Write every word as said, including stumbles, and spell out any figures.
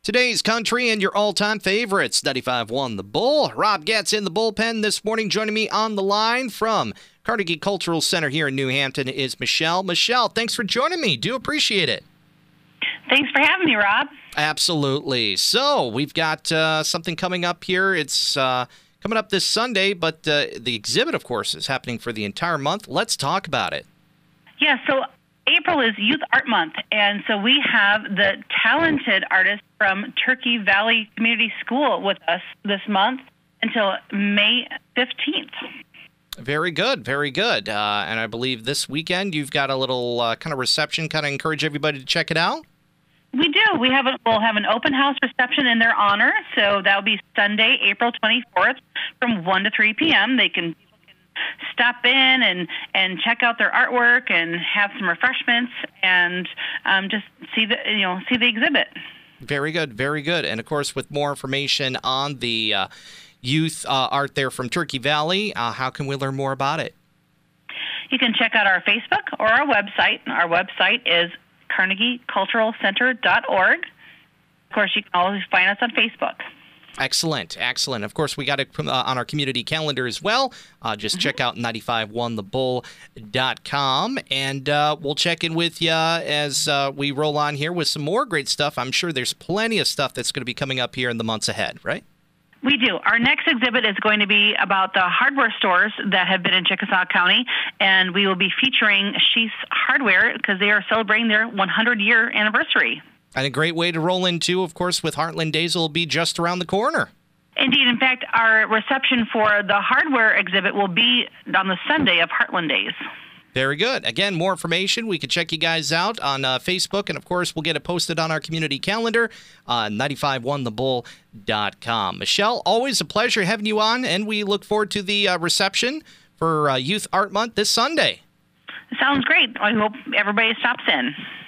Today's country and your all-time favorites, ninety-five point one The Bull. Rob Getz in the bullpen this morning. Joining me on the line from Carnegie Cultural Center here in New Hampton is Michelle. Michelle, thanks for joining me. Do appreciate it. Thanks for having me, Rob. Absolutely. So we've got uh, something coming up here. It's uh, coming up this Sunday, but uh, the exhibit, of course, is happening for the entire month. Let's talk about it. Yeah, so April is Youth Art Month, and so we have the talented artists from Turkey Valley Community School with us this month until May fifteenth. Very good, very good. Uh, and I believe this weekend you've got a little uh, kind of reception, kind of encourage everybody to check it out? We do. We have a, we'll have an open house reception in their honor, so that'll be Sunday, April twenty-fourth from one to three p.m. They can stop in and, and check out their artwork and have some refreshments and um, just see the you know see the exhibit. Very good, very good. And of course, with more information on the uh, youth uh, art there from Turkey Valley, uh, how can we learn more about it? You can check out our Facebook or our website. Our website is carnegie cultural center dot org. Of course, you can always find us on Facebook. Excellent, excellent. Of course, we got it uh, on our community calendar as well. Uh, just mm-hmm. check out ninety-five point one the bull dot com, and uh, we'll check in with you as uh, we roll on here with some more great stuff. I'm sure there's plenty of stuff that's going to be coming up here in the months ahead, right? We do. Our next exhibit is going to be about the hardware stores that have been in Chickasaw County, and we will be featuring Sheath's Hardware because they are celebrating their one hundred year anniversary. And a great way to roll into, of course, with Heartland Days will be just around the corner. Indeed. In fact, our reception for the hardware exhibit will be on the Sunday of Heartland Days. Very good. Again, more information. We can check you guys out on uh, Facebook, and, of course, we'll get it posted on our community calendar on ninety-five point one the bull dot com. Michelle, always a pleasure having you on, and we look forward to the uh, reception for uh, Youth Art Month this Sunday. Sounds great. I hope everybody stops in.